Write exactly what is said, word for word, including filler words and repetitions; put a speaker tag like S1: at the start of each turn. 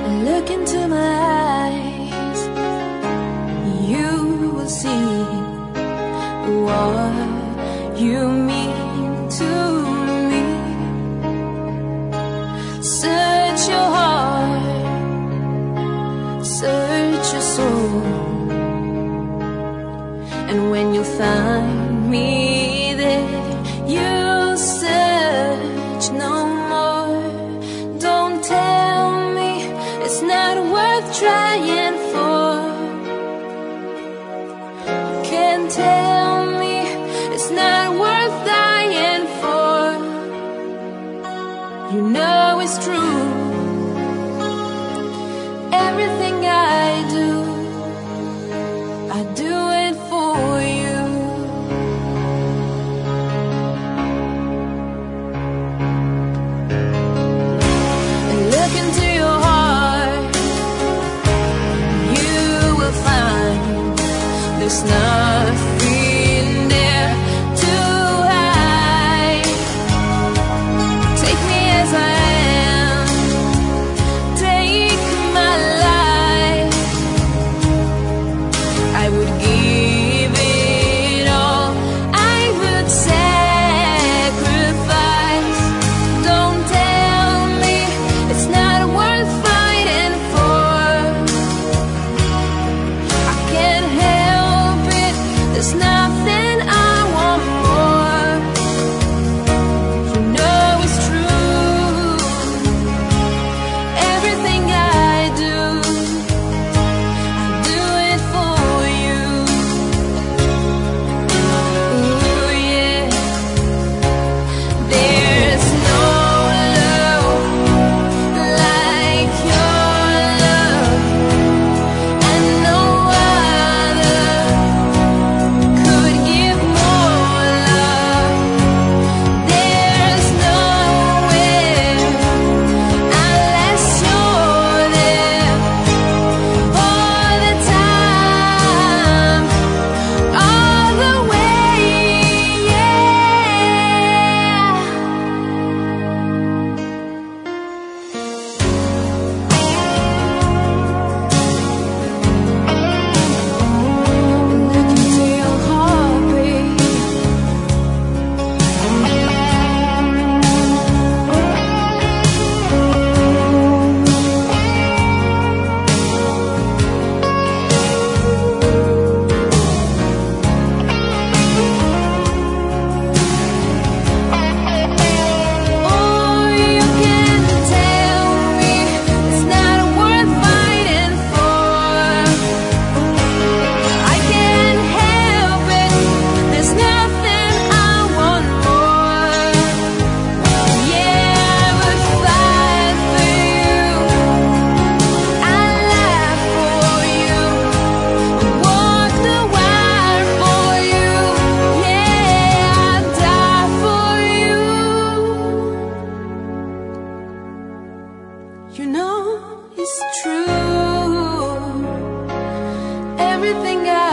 S1: Look into my eyes, you will see what you mean to me. Search your heart, search your soul, and when you find me there, you'll search no more. Don't tell me it's not worth trying for. Can't tell me it's not worth dying for. You know it's true. Everything I do, I do it for you. And look into your heart, you will find there's nothing there to hide. Take me as I am, take my life. I would give it all, I would sacrifice. Don't tell me it's not worth fighting for. I can't help it, there's nothing I want more. You know it's true. Everything I do, I do it for you. Ooh, yeah. There's no love like your love, and no other could give more love. There's nowhere unless you're there all the time, all the way, yeah. Look into your heartbeat. Oh, you can tell me it's not worth fighting for. I can't help it, there's nothing I want more. Yeah, I would fight for you, I laugh for you, walk the wire for you. Yeah, I'd die for you. You know it's true. Everything I